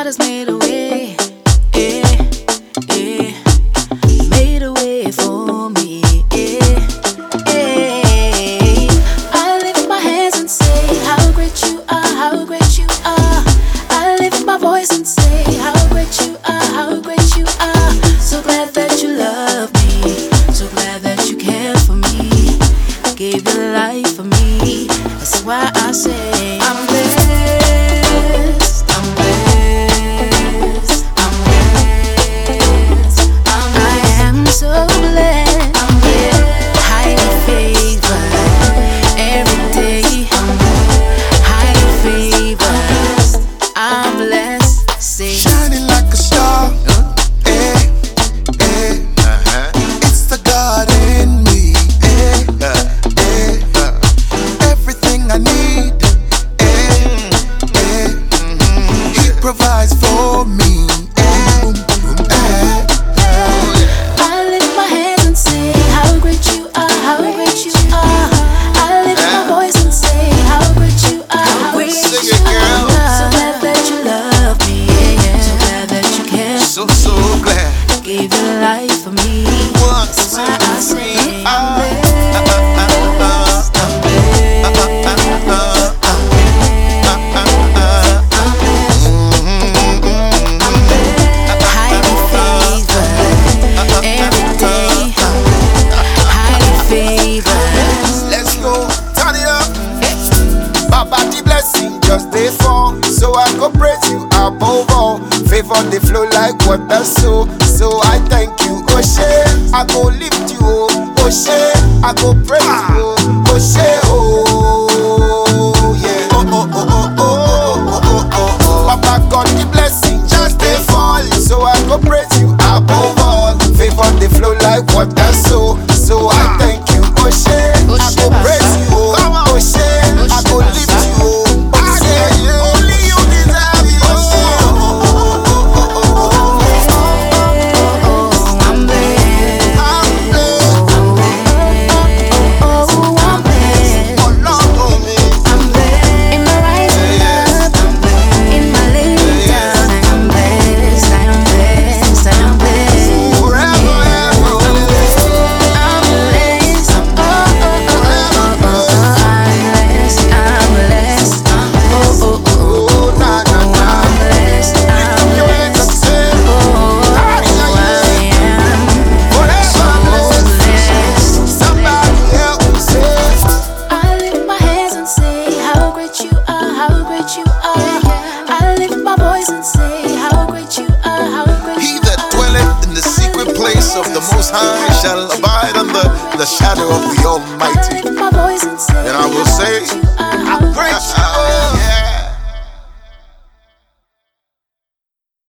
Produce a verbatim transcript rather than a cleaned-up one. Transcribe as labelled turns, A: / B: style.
A: God has made a way, yeah, yeah. Made a way for me, yeah, yeah. I lift my hands and say how great you are, how great you are. I lift my voice and say how great you are, how great you are. So glad that you love me, so glad that you care for me, gave your life for me. That's why I say I'm blessed.
B: Provides for me. Eh, eh,
A: I lift my hands and say how great you are, how great you are. I lift my voice and say how great you are, how great you are. So glad that you love me, yeah, yeah. So glad that you care.
B: So so glad.
A: Gave your life for me.
B: That's
A: why I say I'm blessed.
B: Just they fall, so I go praise you above all. Favor they flow like water, so so I thank you. Oh shit, I go lift you, oh, oh shit, I go praise you, oh, oh shit, oh yeah, oh oh oh oh oh oh oh oh. Papa got the blessing, just they fall, so I go praise you above all. Favor they flow like water, so so I thank you. Oh shit, I go praise you, oh, oh shit, I go lift you, oh. Of the Most High shall abide under the shadow of the Almighty.
A: I lift my voice and say,
B: and I will say, I'm grateful. Yeah.